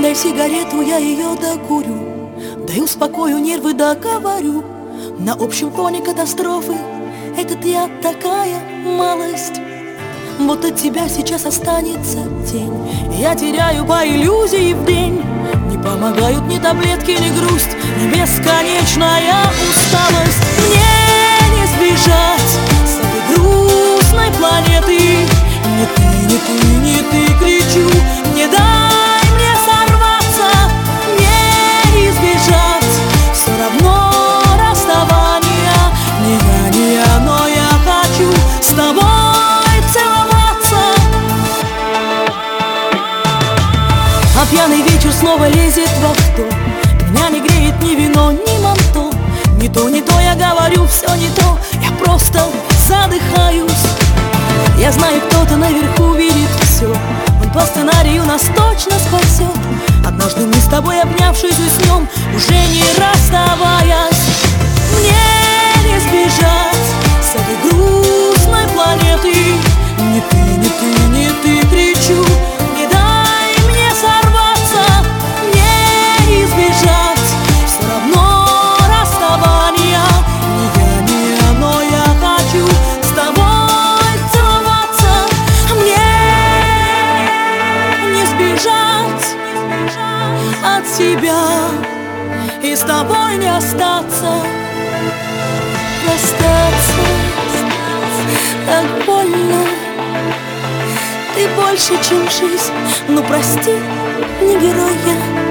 Дай сигарету, я ее докурю, дай успокою нервы, договорю. На общем фоне катастрофы этот я такая малость. Вот от тебя сейчас останется тень. Я теряю по иллюзии в день. Не помогают ни таблетки, ни грусть, ни бесконечная усталость. Мне не сбежать с этой грустной планеты. Не ты, не ты, не ты, кричу. Не дай мне сорваться. Мне не избежать все равно расставания. Не я, но я хочу с тобой целоваться. А пьяный вечер снова лезет в авто. Меня не греет ни вино, ни манто. Не то, я говорю, все не то. Я просто задыхаюсь. Я знаю, кто-то наверху видит все. Он по сценарию нас точно спасет. Однажды мы с тобой, обнявшись, уснем, уже не расставаясь. Мне не сбежать с этой грустной планеты. Не ты, не ты, не ты, кричу. Не дай мне сорваться. Мне не избежать все равно расставания. Не я, но я хочу с тобой целоваться. Мне не сбежать от тебя и с тобой не остаться. Расстаться так больно. Ты больше, чем жизнь. Ну прости, не герой я.